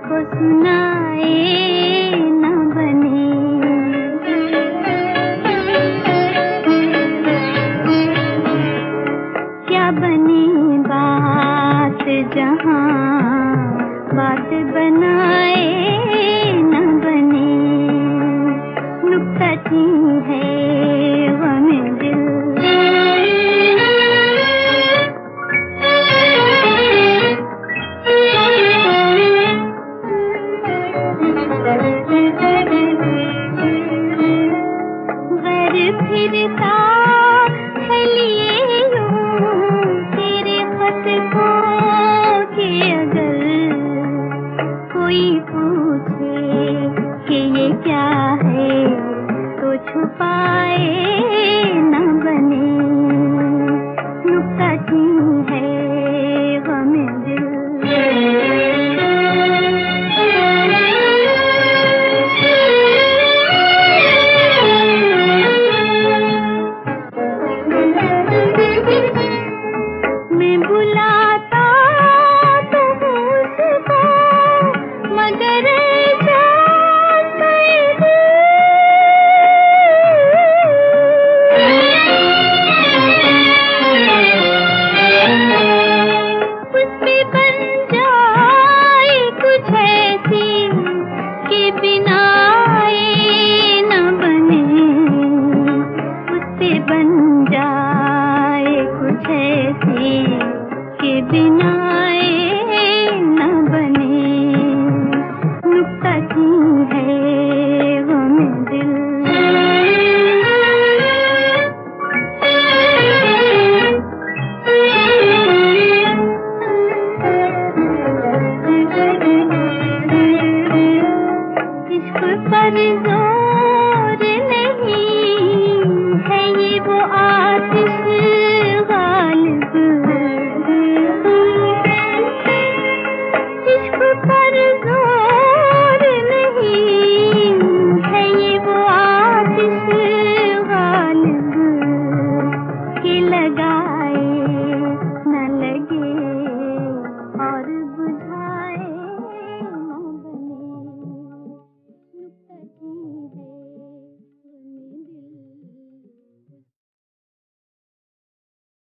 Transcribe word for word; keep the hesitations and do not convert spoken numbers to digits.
को सुनाए न बने। क्या बने बात जहां बात बनाए न बने। नुक्ता चीन है गमे दिल। घर फिरता है लिए यूं तेरे खत को कि अगर कोई पूछे कि ये क्या है तो छुपाए न बने। नुक्ता चीन है गमे दिल। मैं बुलाता तो उसको मगर जात उस पे बन जाए कुछ ऐसी कि बिना आए न बने। उस पे बन जाए कुछ ऐसी कि बिना आए न बने। नुक्ता चीन है गमे दिल। इश्क पर जोर